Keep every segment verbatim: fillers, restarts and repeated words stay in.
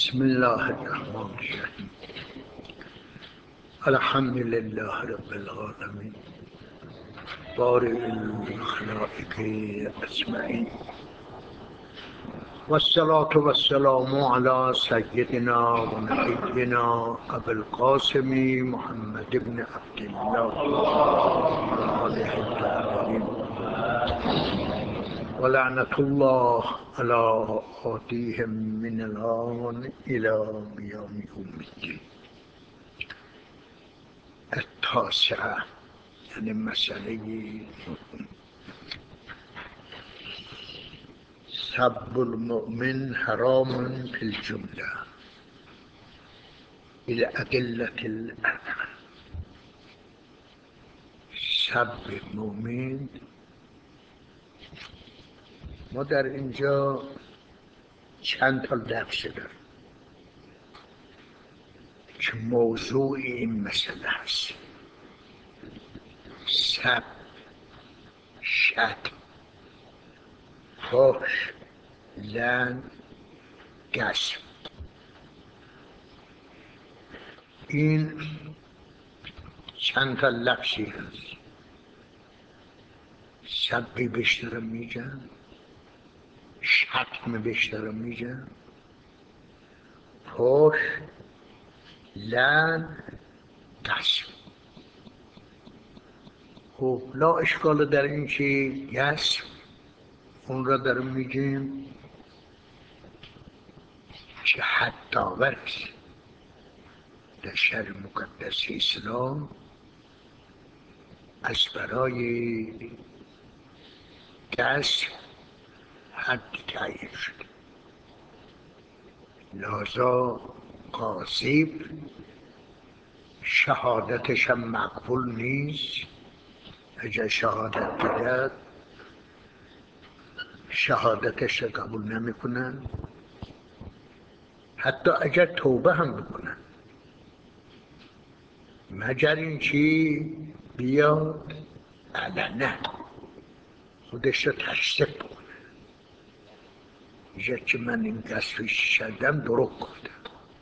بسم الله الرحمن الرحیم. الحمد لله رب العالمین بارئ الخلائق اجمعین و الصلاة و السلام علی سیدنا و نبینا ابی القاسم محمد بن عبدالله و آله الطاهرین و لعنة الله علی آتیهم من الآن الی یوم یوم الدین. التاسعه، یعنی مسئله سب المؤمن حرام فی الجمله بالأدلة الأربعة. سب مؤمن، ما در اینجا چند تا لفظ داریم که موضوع این مسئله هست: سب، شتم، فحش، لعن، غصب. این چند تا لفظی هست. سبی بیشتر میگن، شتم بیشتر میگن، فحش، لعن، غصب. خب لا اشکال در این که غصب اون را در میگیم که حتی ورز در شرع مقدس اسلام از برای غصب حد تعیین شد. لذا غاصب شهادتش هم مقبول نیست. اگر شهادت بدهد شهادتش را قبول نمی کنن، حتی اگر توبه هم بکنن، مگر اینکه بیاد علنا خودش را تشریف بکنه، میگه که من این قصفش کردم دروغ گفتم.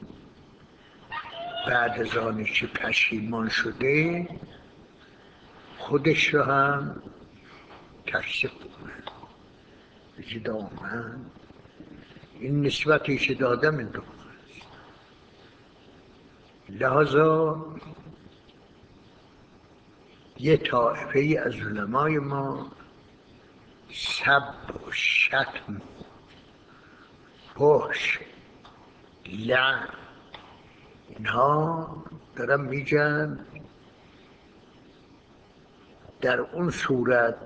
بعد از آنی که پشیمان شده خودش را هم تشریف بکنه، بگه دامن این نسبتی که دادم این دروغ است. لذا یه طایفه از علمای ما سب و شتم، فحش، لعن، اینها دارن میگن در اون صورت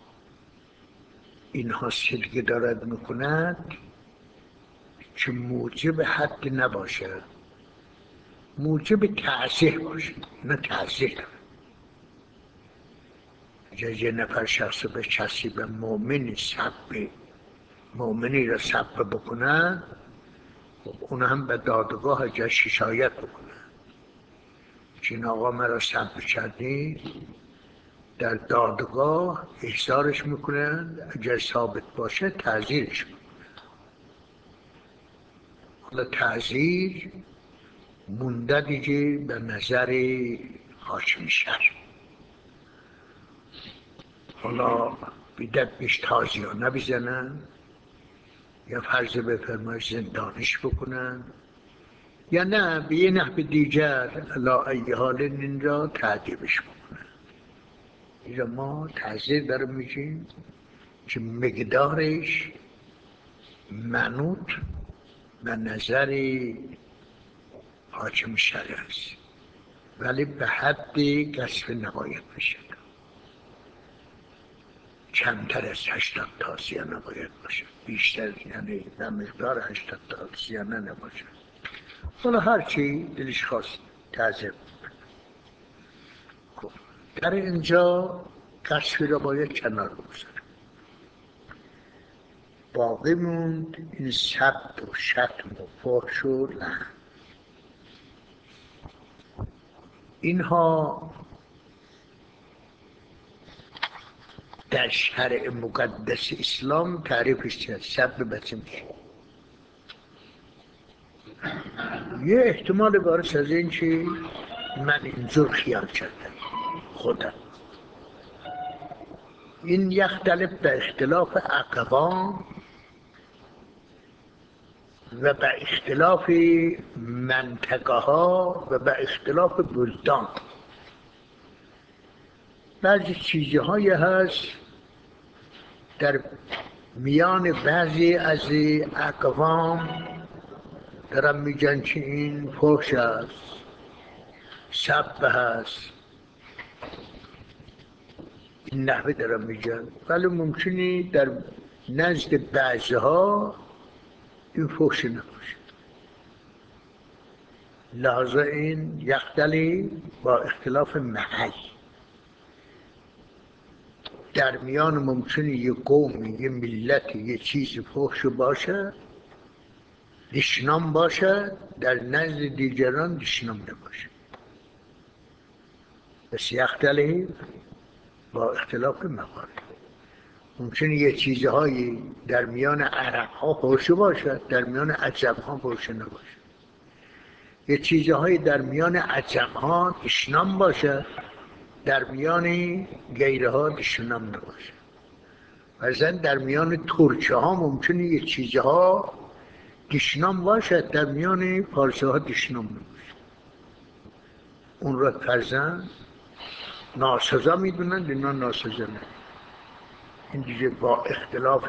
اینها صدقه دارد میکند که موجب حد نباشه، موجب تعزیه باشه. نه تعزیه داره. اگر یه نفر شخص به کسی، به مؤمنی سب، مؤمنی را سب بکنه، خب اون هم به دادگاه اگر شکایت بکنه که این آقا مرا سب کردی، در دادگاه احضارش میکنن، اگر ثابت باشه تعزیرش میکنن. حالا تعزیر مونده دیگه به نظر حاکم شهر. حالا بیدت بیش تازیانه بزنن، یا فرض بفرمایش زندانش بکنن، یا نه به یه نحو دیگر علی ای حال این را تعذیبش بکنن. این را ما تعذیر دارم میگیم که مقدارش منوط به نظر حاکم شرع است، ولی به حد قصف نباید بشه، کمتر از هشتاد تاسیه نباید باشه، بیشتر یعنی به مقدار هشتاد تاسیه نباشه. حالا هرچی دلش خواست تعذیب. خب در اینجا قصفی را باید کنار بگذاریم. باقی موند این سب و شتم و فحش و لعن. اینها در شرع مقدس اسلام تعریفش چیه؟ سب بچه میشه. یه احتمال بارش از این که من اینجور خیال کردم خودم. این یختلف به اختلاف اقوام و به اختلاف منطقه ها و به اختلاف بلدان. بعضی چیزهایی هست در میان بعضی از اقوام دارم میگن که این فحش است، سب هست، این نحوه دارم میگن، ولی ممکنی در نزد بعضها این فحش نباشه. لحظه این یختلی با اختلاف محل در میان ممکنه یه قومی، یه ملتی، یه چیزی فحش باشه، دشنام باشه، در نزد دیگران دشنام نباشه. بس یختلی با اختلاف موارد. ممکنه یه چیزهایی در میان عرب ها فحش باشه، در میان عجم ها فحش نباشه. یه چیزهایی در میان عجم ها دشنام باشه، در میان غیره ها دشنام نباشه. مثلا در میان ترکه ها ممکنه یه چیزها دشنام باشه، در میان فارسی ها دشنام نباشه. اون را فرزن ناسزا میدونن، اینا ناسزا نه. این دیگه با اختلاف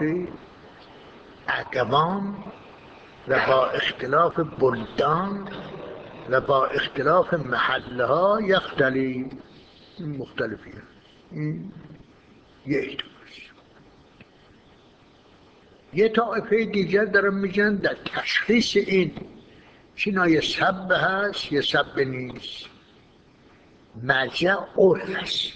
اقوام و با اختلاف بلدان و با اختلاف محله ها یختلی، این مختلفی هست. این یه احتمال. یه طایفه دیگر دارم میگن در تشخیص این چینا یه سب هست یه سب نیست، مرجع عرف هست،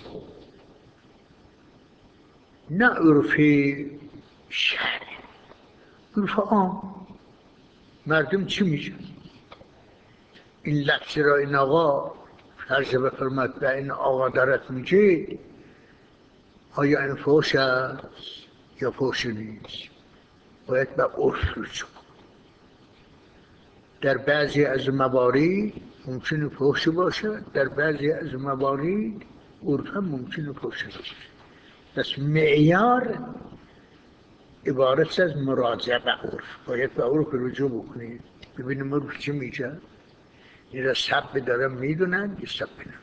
نه عرف شرع، عرف عام. مردم چی میگن؟ این لفظ را این آقا فرض بفرماد به این آقا دارد میگه، آیا این فحش است یا فحش نیست؟ باید به عرف رجوع. در بعضی از موارد ممکنه فحش باشه، در بعضی از موارد عرف هم ممکنه فحش باشه. پس معیار عبارت از مراجعه به عرف. باید به عرف رجوع بکنید ببینیم عرف چی میگه. این را سب دارم میدونن یا سب نمیدونن.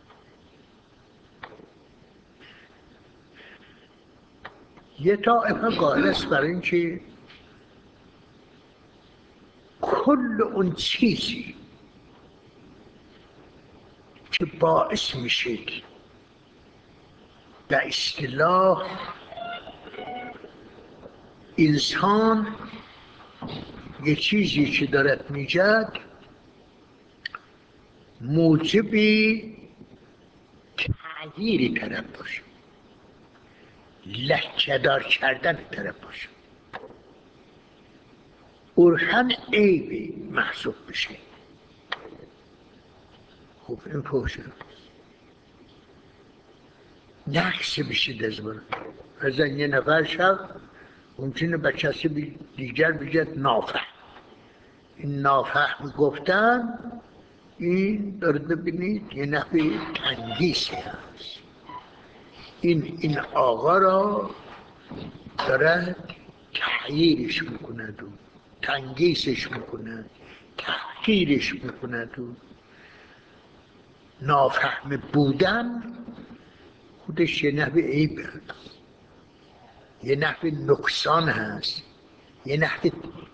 یه طایفه قائل است بر این که کل اون چیزی که باعث میشه به اصطلاح انسان یه چیزی که دارد میجد موجب تغییری طرف باشه، لکه‌دار کردن طرف باشه، عرفاً عیبی محسوب بشه. خب این فحشه، نقص بشه دزبان. از یه نفر شب ممکنه به کسی دیگر بگید نافهم. این نافهم گفتن این دارد ببینید یه نحوه تنگیسی هست. این این آقا را دارد تغییرش میکند و تنگیسش میکند، تحقیرش میکند. و نافهم بودن خودش یه نحوه عیب هست، یه نحوه نقصان هست، یه نحوه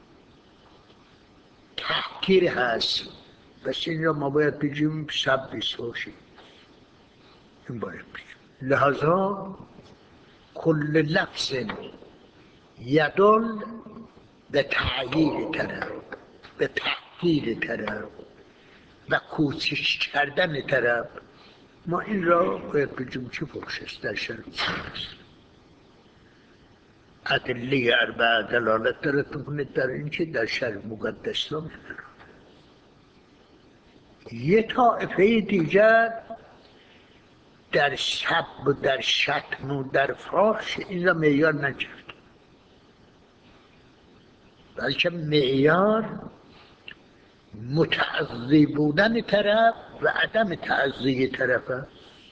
تحقیر هست. بس این را ما باید بگیم سب بسوشیم. این باید بگیم. لحظا کل لفظ یدل به تغییر طرف، به تحقیر طرف و کوچک کردن طرف، ما این را باید بگیم چه فحش است در شرع است. ادله اربعه دلالت دارد میکنه در این که در شرع مقدس نمیدارد. یه طایفه دیگر در سب و در شتم و در فحش این را معیار نکرد، بلکه معیار متعظی بودن طرف و عدم تعظی طرف هست.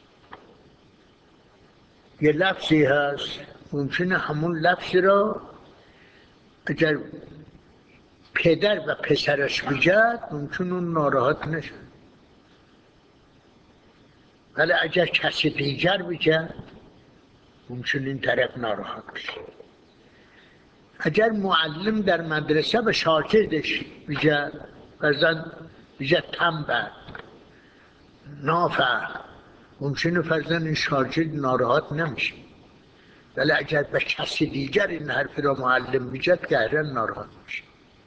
یه لفظی هست ممکنه همون لفظی را اگر پدر و پسرش بگد ممکنه اون ناراحت نشه، ولی اگر کسی دیگر بگد ممکنه این طرف ناراحت بشه. اگر معلم در مدرسه به شاگردش بگد فرزند بگد تنبل نافهم، ممکنه فرزند این شاگرد ناراحت نمیشه، ولی اگر به کسی دیگر این حرف را معلم بگد گهرن ناراحت میشه.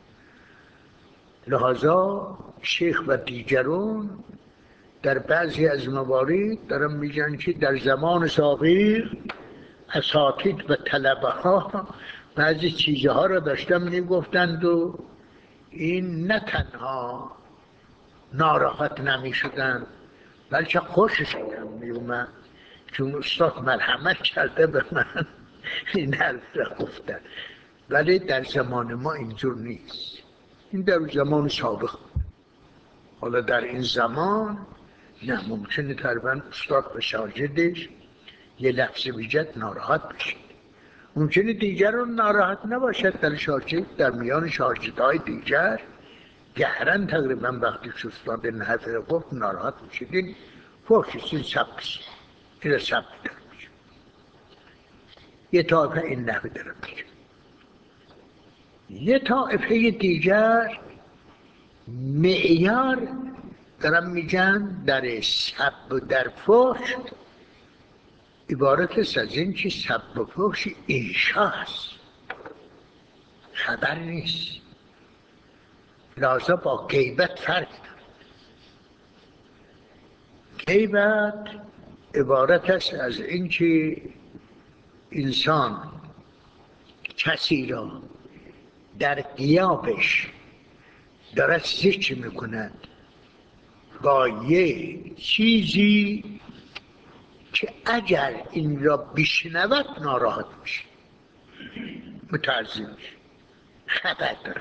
لحاظا شیخ و دیگرون در بعضی از موارد دارن میگن که در زمان سابق اساتید و طلبه ها بعضی چیزها را داشتن میگفتند و این نه تنها ناراحت نمیشدن بلکه خوششون هم میومد چون استاد مرحمت کرده به من این حرف را گفتن. ولی در زمان ما اینجور نیست، این در زمان سابق. حالا در این زمان نه، ممکنه تقریبا استاد به شاگردش یه لفظی بگد ناراحت بشه، ممکنه دیگران ناراحت نباشد، در شاگرد در میان شاگردهای دیگر گهرن تقریبا وقتی استاد این حرف را گفت ناراحت میشه. این فوقش این سبکش این را سبک در میشه. یه طایفه این نحوه دارم میشه. یه طایفه دیگر معیار دارم میگن در سب و در فحش عبارت است از این که سب و فحش انشا هست، خبر نیست. لازم با غیبت فرق دارد. غیبت عبارت است از این که انسان کسی را در غیابش دارد ذکر میکند با یه چیزی که اگر این را بشنود ناراحت میشه، متعظی میشه، خبر دارد.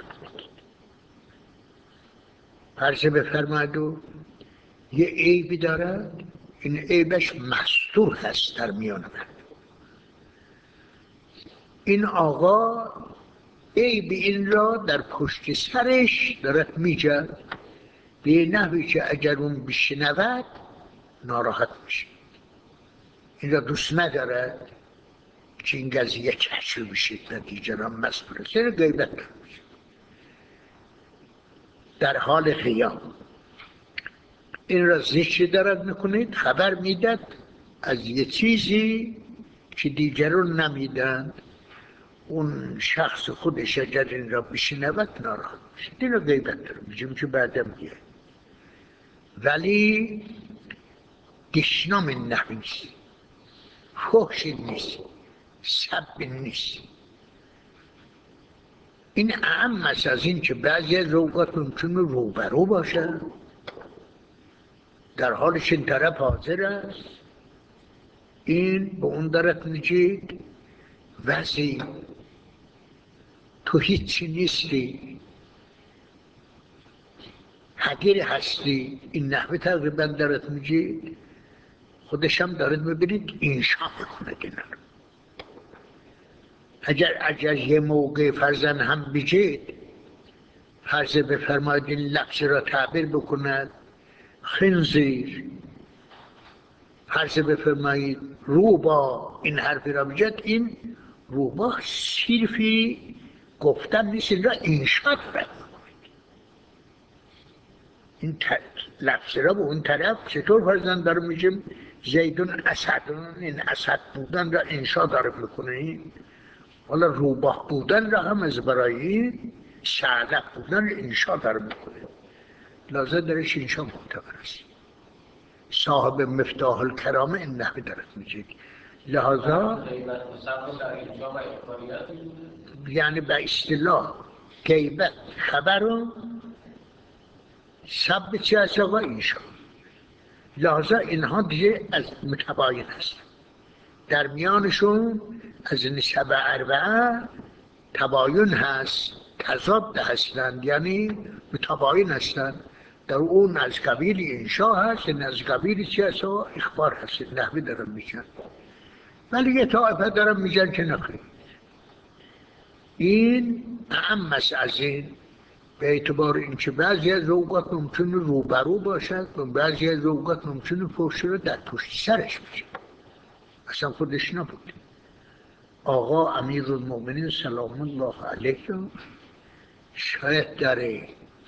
فرض بفرماید و یه عیبی دارد، این عیبش مستور هست در میان من. این آقا عیب این را در پشت سرش دارد میگه به نحوی که اگر اون بشنود ناراحت میشه. این را دوست ندارد که این قضیه کشف بشه و دیگران مسئول است. این غیبت میشه در حال قیام. این را ذکر دارد میکنید، خبر میداد از یه چیزی که دیگران نمیدند. اون شخص خودش اگر این را بشنود ناراحت میشه. این را غیبت دارم میگیم که بعدم میگه، ولی دشنام این نحوی نیست، فحش نیست، سب نیست. این اهم است از این که بعضی از اوقات ممکنه روبرو باشه، در حالش این طرف حاضر است، این به اون دارد میگید وضعی تو هیچی نیستی، حقیر هستی. این نحوه تقریبا دارد میگید، خودش هم دارد میبینید انشا میکنه دینا. اگر اگر یه موقع فرزن هم بگید، فرض بفرمایید این لفظ را تعبیر بکند خنزیر، فرض بفرمایید روبا، این حرفی را بگید، این روبا صرفی گفتن نیست، این را انشا دارد. این لفظ را به اون طرف چطور فرزن داره میگیم زیدون اسدون، این اسد بودن را انشا داره میکنه. حالا روباه بودن را هم از برای شعلق بودن انشا داره میکنه، لازم درش انشا معتبر است. صاحب مفتاح الکرامه این نحوی دارد میگه. لحاظا یعنی به اصطلاح غیبت خبر و سب چی از آقا انشا. لحاظا اینها دیگه از متباین هست، در میانشون از نسب اربعه تباین هست. تضاد هستند، یعنی متباین هستند. در اون از قبیل انشا هست، این از قبیل چی هست؟ اخبار هست. نحوی دارم میگن، ولی یه طایفه دارم میگن که نخیر، این اهم است از این، به اعتبار اینکه بعضی از اوقات ممکنه روبرو باشد و بعضی از اوقات ممکنه پشت رو در پشت سرش باشه، اصلا خودش نبود. آقا امیرالمومنین سلام الله علیه شاید در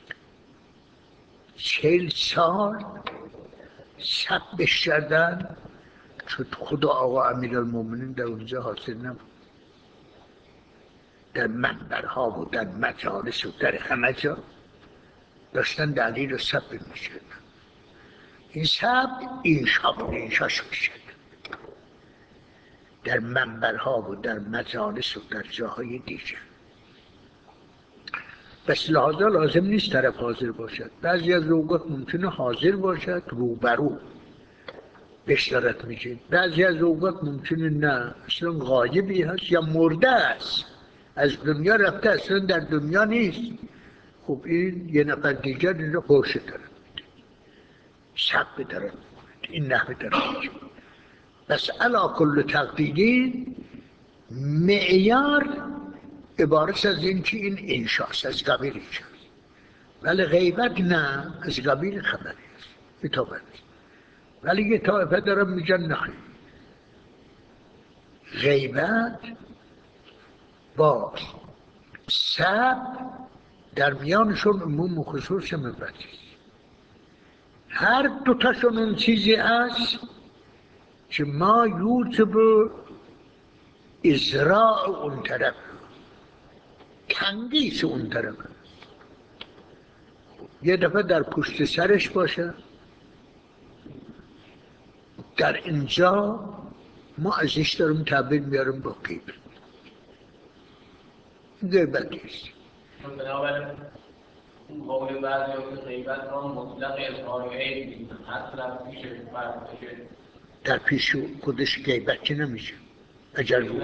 چهل سال سبش کردن، چون خدا آقا امیرالمومنین در اونجا حاضر نبود، در منبرها و در مجالس و در همه جا داشتن دلیل رو سب میشد. این سب اینشا بود، اینشاش میشد در منبرها و در مجالس و در جاهای دیگر. بس لحاظا لازم نیست طرف حاضر باشد، بعضی از اوقات ممکنه حاضر باشد روبرو بشارت میشه، بعضی از اوقات ممکنه نه، اصلا غایبی هست یا مرده است، از دنیا رفته، اصلا در دنیا نیست. خب این یه نفر دیگر این رو پرشه دارد، شب دارد، این نحوه دارد. بس علا کل تقدیرین معیار عبارت از این که این انشاست، از قبیل انشاست، ولی غیبت نه، از قبیل خبری است، اتابت. ولی یه طایفه دارم میگن نخیر، غیبت با سب در میانشون عموم و خصوص مبتی، هر دوتاشون اون چیزی است که ما یوجب ازراع اون طرف، تنگیس اون طرف. یه دفعه در پشت سرش باشه، در اینجا ما ازش دارم تعبیر میارم با غیبت، غیبتی است. بنابراین قول بعضی از غیبت را مطلق اظهار عیب اصلا پیش فرمایشه، در پیش خودش غیبت که نمیشه. اگر رو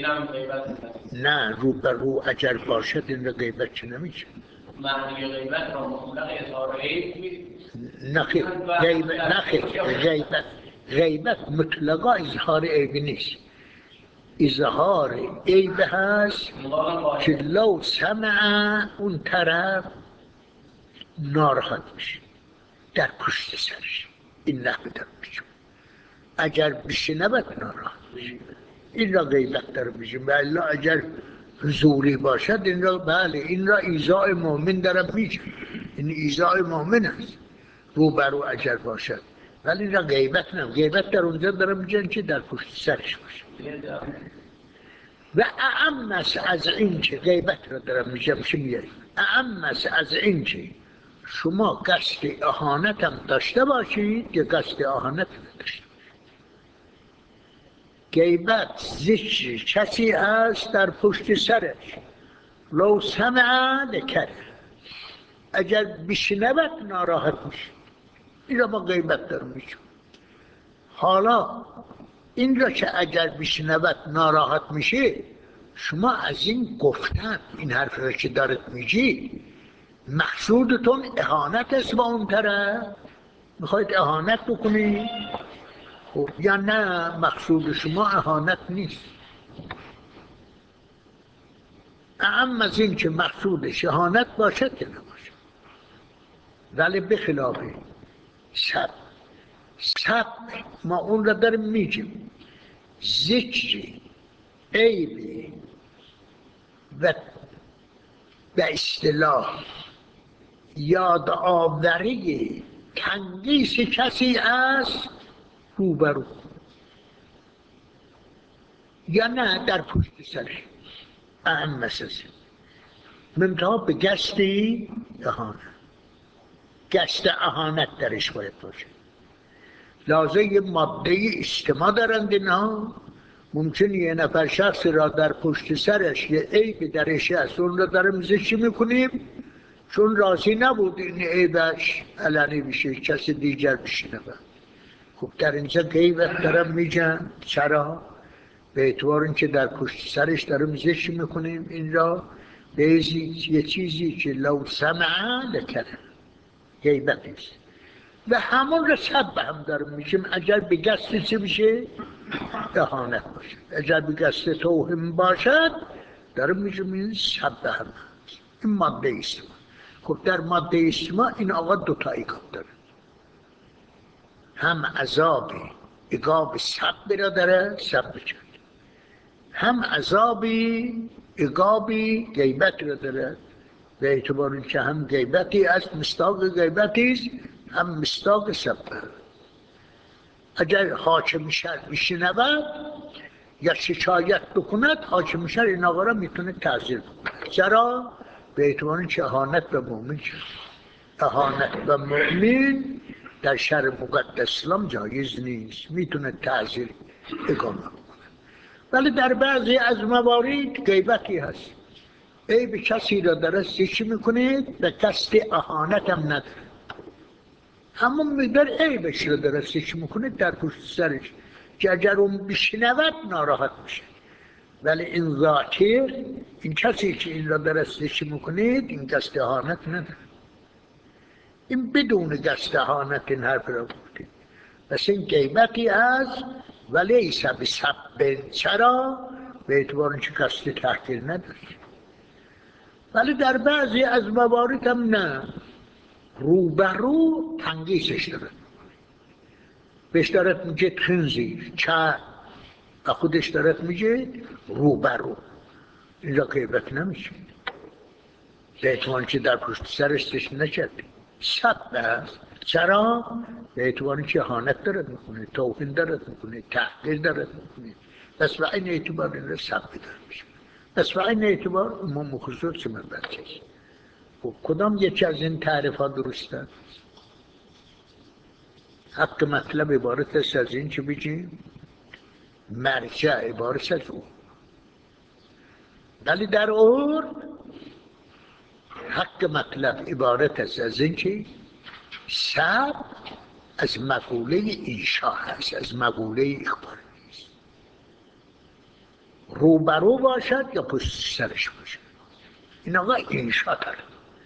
نه رو بر رو اگر باشد این را غیبت که نمیشه. معنی غیبت را مطلق اظهار عیب نخیر، غیبت نخیر، غیبت غیبت مطلقا اظهار عیب نیست. اظهار عیب هست که لو سمع اون طرف ناراحت میشه در پشت سرش، این نحوه در میشه. اگر بشنود ناراحت میشه، این را غیبت در میشه. بله اگر حضوری باشد این را، بله این را ایذاء مؤمن دارم میشه، این ایذاء مؤمن است روبرو اگر باشد، ولی این را غیبت نم. غیبت در اونجا دارم میگن که در پشت سرش باشه. و اعم است از این که غیبت را دارم میگم چه میگه، اعم است از این که شما قصد اهانت هم داشته باشید یا قصد اهانت نداشته باشید. غیبت ذکر کسی هست در پشت سرش، لو سمع لکره، اگر بشنود ناراحت میشه، این را ما غیبت دارم میشون. حالا این را که اگر بشنود ناراحت میشه، شما از این گفتن این حرف را که دارد میگی مقصودتون اهانت است با اون طرف، میخواید اهانت بکنید، خب یا نه مقصود شما اهانت نیست. اهم از این که مقصودش اهانت باشد که نباشد. ولی بخلاف سب، سب ما اون را داریم میگیم ذکر عیب و به اصطلاح یاد آوری تنگیس کسی است روبرو، یا نه در پشت سرش. اهم مسئله منتها به گشتی اهانت، گشت اهانت درش باید باشه. لازم یه ماده اجتماع دارند اینا، ممکنه یه نفر شخص را در پشت سرش یه عیب درش هست، اون را دارم ذکر میکنیم چون راضی نبود این عیبش علنی بشه، کسی دیگر بشنوه. خب در اینجا غیبت دارم میگن. چرا؟ به اعتبار اینکه در پشت سرش دارم ذکر میکنیم این را، یه چیزی که لو سمع لکره غیبت است و همون را سب به هم داره میشیم. اگر به قصد چه میشه؟ اهانت باشد. اگر به قصد توهین باشد داره میشیم این سب به هم. این ماده اجتماع. خب در ماده اجتماع این آقا دوتا عقاب داره، هم عذابی عقاب سب را داره، سب بچند، هم عذابی عقابی غیبت را داره، به اعتبار اینکه هم غیبتی است، مصداق غیبتی است، هم مصداق سب. اگر حاکم شهر بشنود یا شکایت بکند، حاکم شهر این آقا را میتونه تعزیر بکند. چرا؟ به اعتبار اینکه اهانت به مؤمن شد. اهانت به مؤمن در شهر مقدس اسلام جایز نیست، میتونه تعزیر اقامه بکنه. ولی در بعضی از موارد غیبتی هست، ای به کسی را درستی میکنید به قصد اهانت هم نداره، همون مقدار عیبش رو درستش میکنه در پشت سرش که اگر اون بشنود ناراحت میشه. ولی این ذاکر، این کسی که این را درستش میکنید این قصد اهانت نداره، این بدون قصد اهانت این حرف را گفته. پس این غیبتی است ولی ایسا به سب. چرا؟ به اعتبار اینکه قصد تحقیر نداره. ولی در بعضی از موارد هم نه، رو بر رو تنگیسش دارد، بهش دارد میگه خنزیر چه و خودش دارد میگه رو بر رو. اینجا غیبت نمیشه، اعتبار که در پشت سرش نکرد، سب است. چرا؟ به اعتبار که اهانت دارد میکنه، توهین دارد میکنه، تحقیر دارد میکنه. پس به این اعتبار این را سب دارد میشه. پس به این اعتبار امام مخصوص چه مبرچه است. خب کدام یکی از این تعریف ها درسته؟ حق مطلب عبارت است از این که بگیم مرجع عبارت از او، ولی در عرف حق مطلب عبارت است از این که سب از مقوله انشا هست، از مقوله اخبار نیست. روبرو باشد یا پشت سرش باشد، این آقا انشا داره.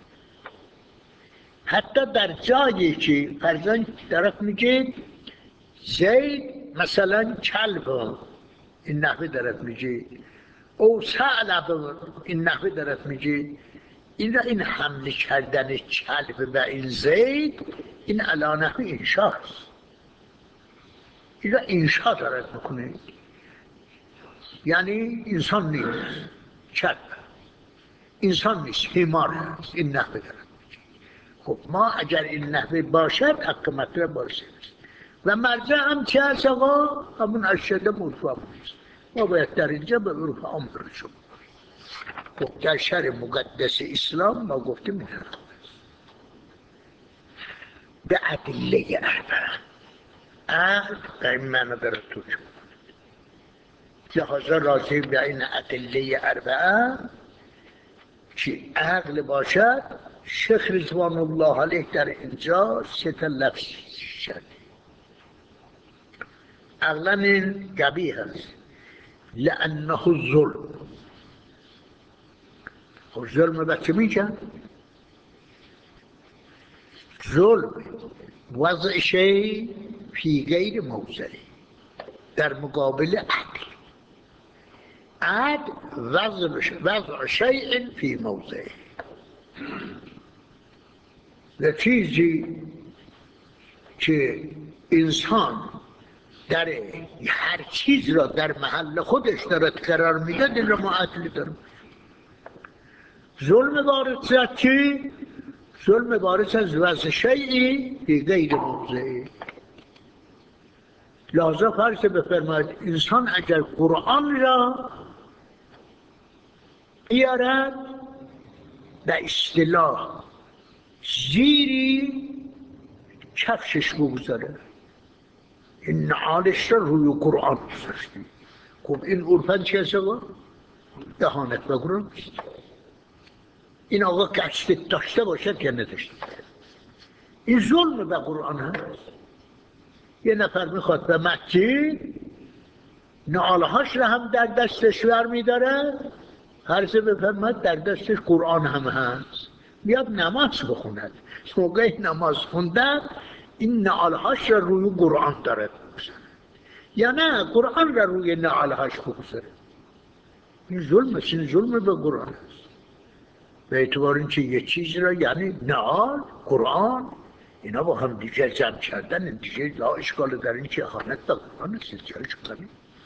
حتی در جایی که فرزن درست میگه زید مثلا کلب، این نحوه درست میگه، او ثعلب، این نحوه درست میگه. این را این حمله کردن کلب و این زید این علی نحوه انشا هست، این را انشا دارد میکنه، یعنی انسان نیست، کلب انسان نیست، حمار هست، این نحوه دارد. خب ما اگر این نحوه باشد حق مطلب باشد و مرجع هم چه هست آقا؟ همون ارشد مرفوع است. ما باید در اینجا به عرف عام رجوع کنیم. خب در شرع مقدس اسلام ما گفتیم این حرف به ادله اربعه، عقل در این معنی دارد توجه کنید. لحاظا راجع به این ادله اربعه که عقل باشد، شیخ رضوان الله علیه در اینجا سه تا لفظ شد. عقلا این قبیح است، لانه ظلم. خب ظلم به چه میگن؟ ظلم وضع شیء فی غیر موضعه، در مقابل عدل. عدل وضع شیء فی موضعه، و چیزی که انسان در هر چیز را در محل خودش دارد قرار میده، این را ما عدل داریم. ظلم وارد از چی؟ ظلم وارد از وضع شیئی فی غیر موضعه. لحاظا فرض بفرمایید انسان اگر قرآن را بیارد به اصطلاح زیری کفشش بگذاره، این نعالش را روی قرآن گذاشتی، خب این عرفاً چه هست آقا؟ اهانت به قرآن است. این آقا قصد داشته باشد یا نداشته، این ظلم به قرآن هست. یه نفر میخواد به مکه نعالهاش را هم در دستش ور میداره، فرض بفرماد در دستش قرآن هم هست، بیاد نماز بخوند، موقع نماز خوندن این نعالهاش را روی قرآن دارد بگذاره یا نه قرآن را روی نعالهاش بگذاره. این ظلم است، این ظلم به قرآن است. به اعتبار اینکه یه چیز را یعنی نعال قرآن اینا با هم دیگر جمع کردن دیگه لا اشکال در این که اهانت به قرآن است، جایش کنیم.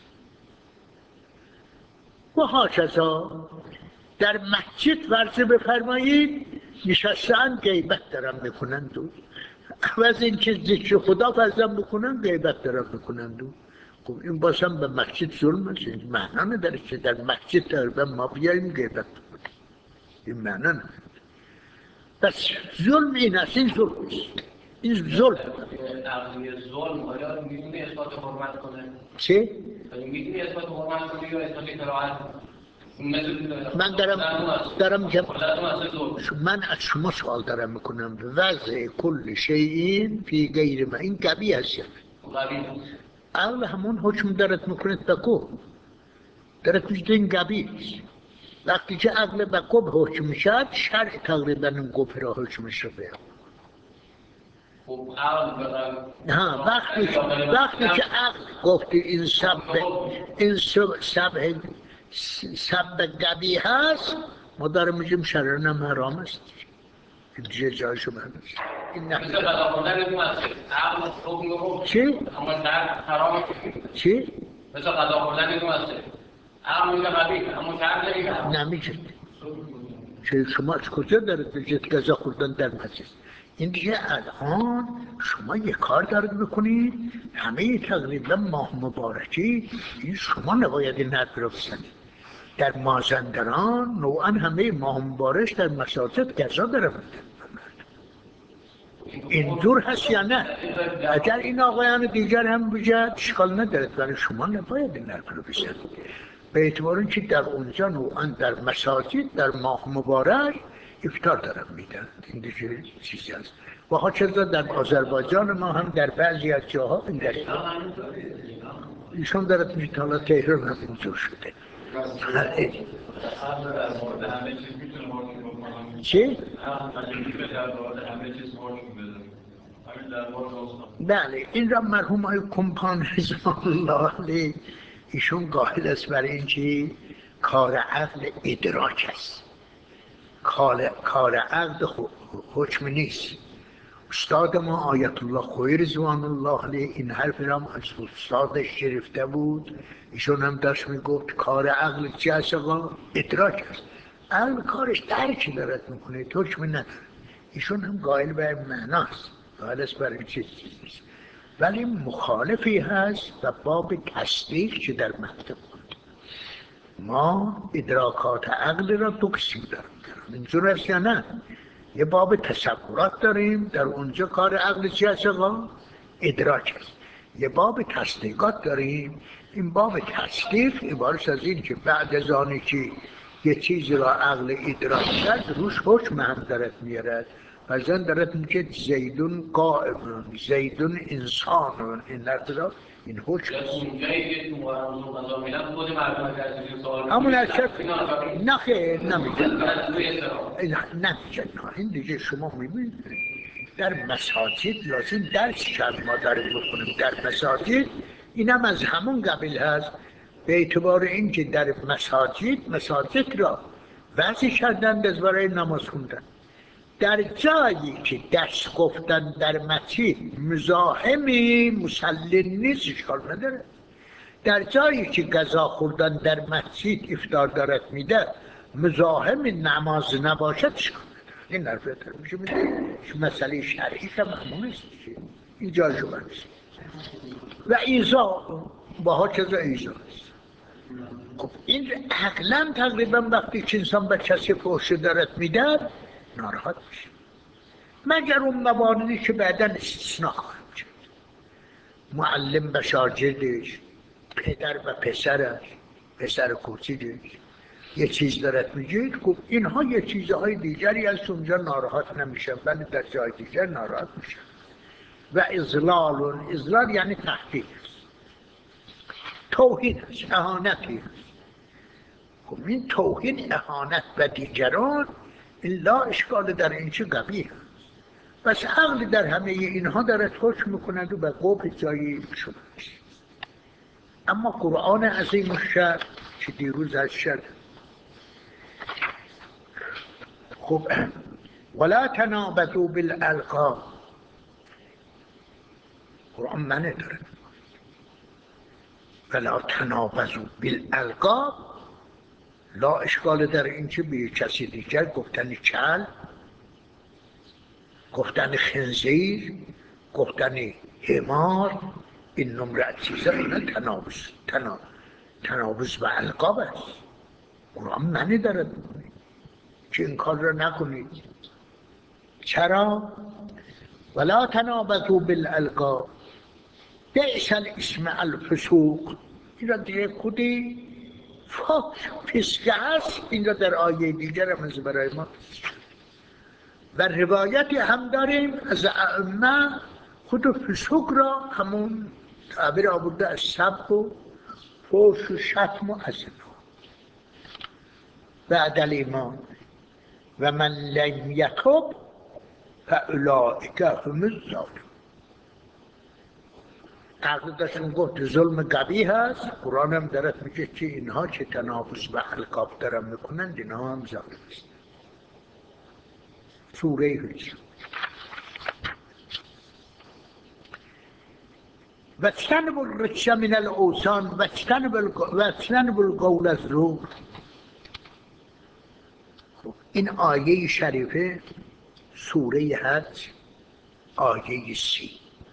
و هاکذا در مسجد فرض بفرمایید نشستن غیبت دارن میکنند و عوض این که ذکر خدا فرضم بکنن غیبت دارن میکنند و خب این بازم به مسجد ظلم است. این معنا نداره که در مسجد تقریبا ما بیاییم غیبت بکنیم، این معنا نداره. بس ظلم این است، این ظلم است، این ظلم. عقلی ظلم آیا میتونی اثبات حرمت کنه؟ چه؟ میتونی اثبات حرمت کنه یا اثبات کراهت؟ من دارم دارم جب... من از شما سوال دارم میکنم وضع کل شیء فی غیر ما این قبیح است. عقل همون حکم دارد میکنید بکو دارد میشه این قبیح است. وقتی که عقل بکو حکم میشد شرع تقریبا این گفت را حکمش رو بیاد. ها وقتی وقتی که عقل گفتی این سب این سب سب قبیح هست ما دارم میگیم شرعاً هم حرام است. این دیگه جایشو من است. این نه. مثل قضا خوردن نمیتونم است. عقل حکم گفت. چی؟ اما شرع حرام. چی؟ مثل قضا خوردن نمیتونم است. عقل میگه قبیح اما شرع نمیگه. نمیگه. چه شما از کجا دارید بگید قضا خوردن در مسجد؟ این دیگه الان شما یک کار دارید بکنید همه تقریبا ماه مبارکی این شما نباید این حد رو بزنید. در مازندران نوعا همه ماه مبارک در مساجد قضا داره میدن. این جور هست یا نه؟ اگر این آقایان دیگر هم بجد اشکال ندارد برای شما نباید این حد رو بزنید. به اعتبار اینکه در اونجا نوعا در مساجد در ماه مبارک افطار دارم میدن. این دیگه چیزی هست. و هاچردا در آذربایجان ما هم در بعضی از جاها این دست ایشون دارد میشه حالا تهران هم اینجور شده. چی؟ بله این را مرحوم های کمپان رضوان الله علیه ایشون قائل است برای اینکه کار عقل ادراک است. کار کار عقل حکم نیست. استاد ما آیت الله خویی رضوان الله علیه این حرف را از استادش گرفته بود. ایشون هم داشت میگفت کار عقل چی است؟ ادراک است. عقل کارش درک دارد میکنه، حکم نداره. ایشون هم قائل به معناست، قائل است برای چیز نیست. ولی مخالفی هست و باب تصدیق که در مکتب بود. ما ادراکات عقل را دو قسم داریم. اینجور است یا نه؟ یه باب تصورات داریم در اونجا کار عقل چی هست؟ ادراک است. یه باب تصدیقات داریم. این باب تصدیق عبارت از این که بعد از آنی که یه چیزی را عقل ادراک کرد روش حکم هم دارد میارد. مثلا دارد میگه زیدون قائم، زیدون انسان، این نظر این حکم است. همون ارشد نه خیر نمیگه نمیگه این دیگه شما میبینید در مساجد لازم درس کرد ما داریم بکنیم در مساجد اینم از همون قبیل هست. به اعتبار این که در مساجد مساجد را وضع کردند از برای نماز خوندن. در جایی که درس گفتن در مسجد مزاحمی مسلم نیست اشکال نداره. در جایی که غذا خوردن در مسجد افطار دارد میده مزاحم نماز نباشد اشکال نداره. این حرف داره میشه میده مسئله شرعی هم همون است. این جای شما نیست و ایزا باها چیزا ایزا است. خب این عقلا تقریبا وقتی که انسان به کسی فحش دارد میده ناراحت میشه مگر اون مواردی که بعداً استثناء خواهد شد. معلم به شاگردش، پدر به پسرش، پسر کوچیکش یه چیز دارد میگه خب اینها یه چیزهای دیگری از اونجا ناراحت نمیشن ولی در جای دیگر ناراحت میشن. و اضلال اضلال یعنی تحقیر است، توهین است، اهانتی است. خب این توهین، اهانت به دیگران، این لا اشکال در این چه قبیه. بس عقل در همه اینها دارد حکم میکند و به قبح جایی شده است. اما قرآن عظیم الشأن که دیروز از شد، خب ولا تنابذوا بالالقاب، قرآن منع داره. ولا تنابذوا بالالقاب، لا اشکال در این که به کسی دیگر گفتن کل، گفتن خنزیر، گفتن حمار، این نمره چیزا اینا تنابز تنا تنابز و القاب است. قرآن منع دارد که این کار را نکنید. چرا؟ ولا تنابذوا بالالقاب بئس الاسم الفسوق، این را دیگه خودی فحش پسکه هست. این را در آیه دیگر هم از برای ما و روایتی هم داریم از ائمه خود فسوق را همون تعبیر آورده از سب و فحش و شتم و از اینا. بعد الایمان و من لم یتب فاولئک هم الظالمون. عقل داشتن گفت ظلم قبیح هست، قرآن هم دارد میگه که اینها که تنابز و القاب دارن میکنند اینها هم ظالم است. سوره هجر. واجتنبوا الرجس من الاوثان واجتنبوا القول الزور. این آیه شریفه سوره حج آیه سی.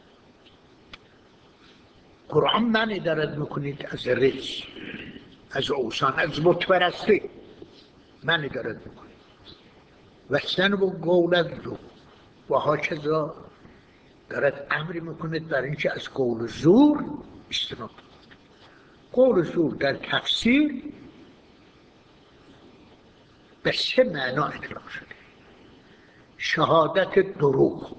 قرآن منع دارد میکنید از رجس، از اوثان، از بت پرستی منع دارد میکنید. واجتنبوا القول الزور و هاکذا دارد امری میکنید برای اینکه از قول زور اجتناب کنید. قول زور در تفسیر به سه معنا اطلاق شده. شهادت دروغ،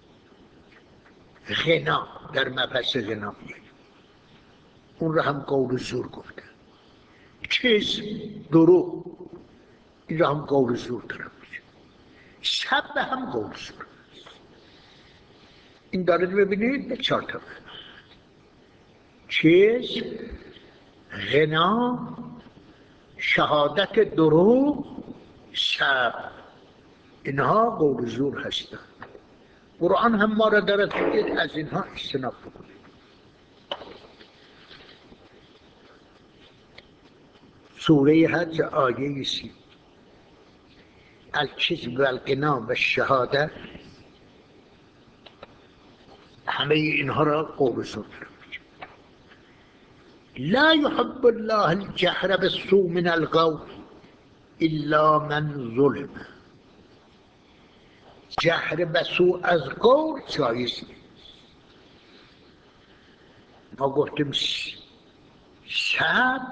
غنا در مبحث غنا اون را هم قول زور گفته. چیز دروغ این را هم قول زور دارم میشه. شب هم قول زور. این دارید ببینید به چهار تا چیز، غنا، شهادت دروغ، شب، اینها قول زور هستند. قرآن هم ما را دارد که از اینها اجتناب بکنید. سوره حج آیه سی. الکذب و الغنا و الشهاده، همه اینها را قول زور دارد. لا يحب الله الجهر بالسوء من القول الا من ظلم. جهر بسوء از قول جایز نیست. ما گفتیم شب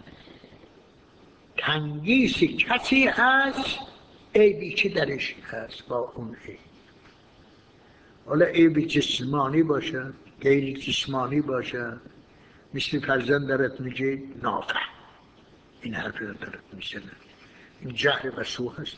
تنگیس کسی هست عیبی که درش هست با اون عیب، حالا عیب جسمانی باشد غیر جسمانی باشد، مثل فرزند دارد میگه نافع، این حرف دارد میزنه، این جهر بسوء هست.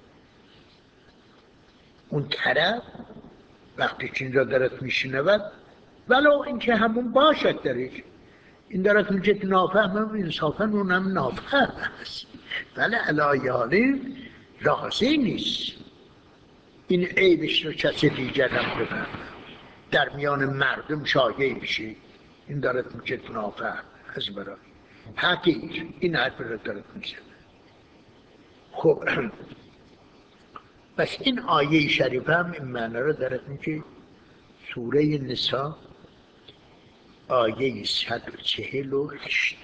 اون طرف وقتی که این را دارد میشنود ولو اینکه همون باشد درش، این دارد میگه که نافع هم انصافا اونم نافع هست، ولی علایالی راضی نیست این عیبش رو کسی دیگر هم بفرمه، در میان مردم شایع بشه. این دارد میگه که نافع از برای حقیق این حرف رو دارد میزنه. خب بس این آیه شریفه هم این معنی رو دارد میگه. سوره نساء آیه صد و چهل و هشت.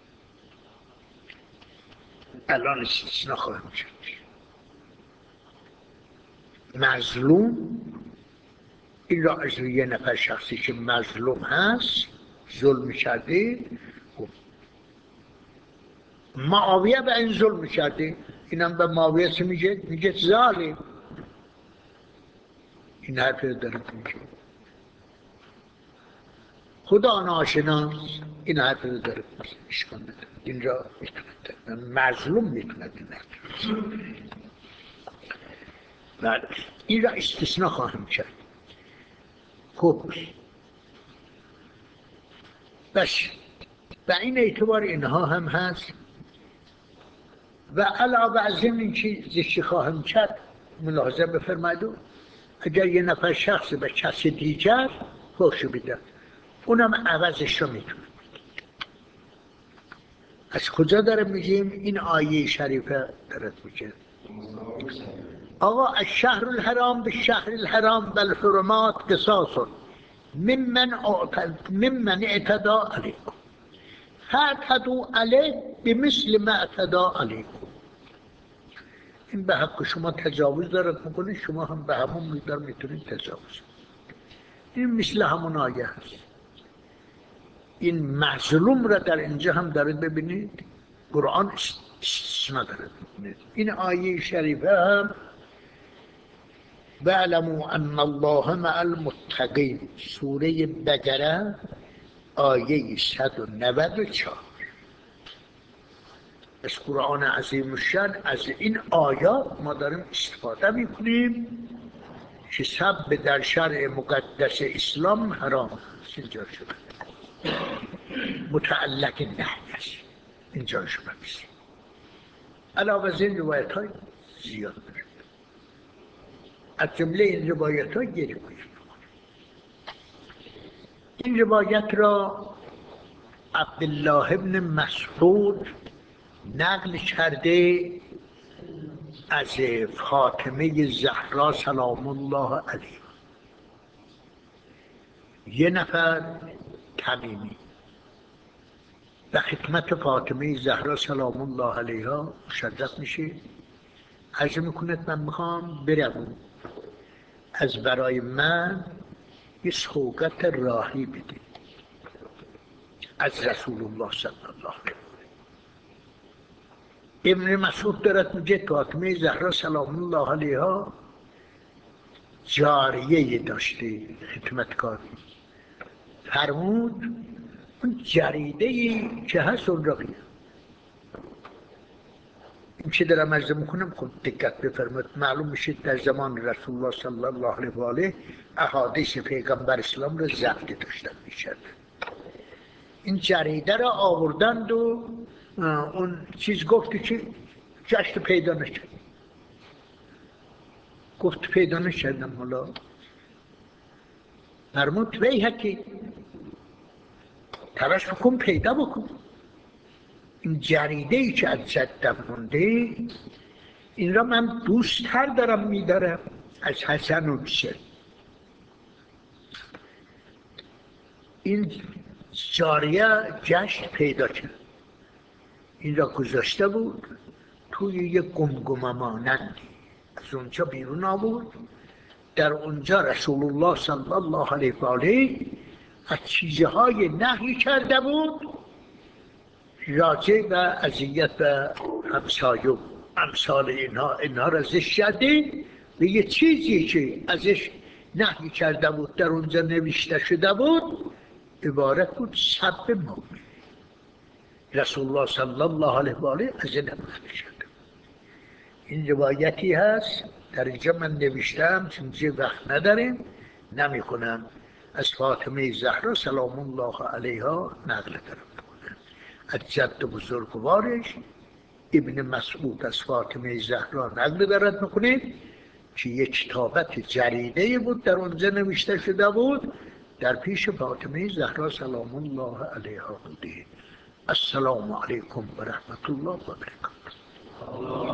الان استثناء خواهم شد. مظلوم این را از یه نفر شخصی که مظلوم هست ظلم کرده، معاویه به این ظلم کرده، اینم به معاویه چه میگه؟ میگه ظالم. این حرف دارم میگه. خدا ناشناس این حرف رو داره اشکال نداره، این را میتونه مظلوم میتونه بله این را استثناء خواهم کرد. خب بس و این اعتبار اینها هم هست و علاوه از این چیزی خواهم کرد ملاحظه بفرمایید اگر یه نفر شخص به کسی دیگر فحش بده اونم عوضش رو میتونه. از کجا داره میگیم؟ این آیه شریفه داره میگه آقا الشهر الحرام به شهر الحرام بالحرمات قصاص ممن ممن اعتدى علیکم فاعتدوا علیه بمثل ما اعتدى علیکم. این به حق شما تجاوز دارد میکنه، شما هم به همون مقدار میتونید تجاوز. این مثل همون آیه هست. این مظلوم را در اینجا هم دارید ببینید قرآن استثناء دارد. این آیه شریفه هم وَاعْلَمُوا أَنَّ اللَّهَ مَعَ الْمُتَّقِينَ سوره بقره آیه صد و نود و چهار. از قرآن عظیم الشأن از این آیات ما داریم استفاده میکنیم که سب در شرع مقدس اسلام حرام است. اینجا شده متعلق نهی است، اینجا شده است. علاوه از این روایت های زیاد داریم. از جمله این روایت ها یه روایت این روایت را عبدالله ابن مسعود نقل کرده از فاطمه زهرا سلام الله علیها. یه نفر تمیمی به خدمت فاطمه زهرا سلام الله علیها مشرف میشه، عرض میکند من میخوام برم از برای من یه سوغت راهی بده از رسول الله صلی الله علیه و ابن مسعود دارد میگه فاطمه زهرا سلام الله علیها جاریه داشته خدمتکار، فرمود اون جریده‌ای که هست اون را بیار. این چه دارم عرض میکنم خود دقت بفرمایید. معلوم میشه در زمان رسول الله صلی الله علیه و آله احادیث پیغمبر اسلام را ضبط داشتن میشد. این جریده را آوردند و اون چیز گفت که جشن پیدا نشد. گفت پیدا نشدم. حالا فرمود ویحکی تلاش بکن پیدا بکن. این جریده ای که از جدم مونده این را من دوست‌تر دارم میدارم از حسن و حسین. این جاریه جشن پیدا کرد، این را گذاشته بود توی یک گمگمه مانندی، از اونجا بیرون آورد. در اونجا رسول الله صلی الله علیه و آله از چیزهای نهی کرده بود راجع به اذیت و همسایه امثال اینها اینها را زشت کرده به یه چیزی که ازش نهی کرده بود در اونجا نوشته شده بود عبارت بود سب مؤمن. رسول الله صلی الله علیه و آله از این نهی شد. این روایتی هست در اینجا من نوشتم چون چه وقت نداریم نمی کنم. از فاطمه زهرا سلام الله علیها نقل دارم کنم از جد بزرگوارش ابن مسعود از فاطمه زهرا نقل دارد میکنه که یک کتابت جریده بود در اونجا نوشته شده بود در پیش فاطمه زهرا سلام الله علیها بوده. السلام علیکم و رحمت الله و برکاته.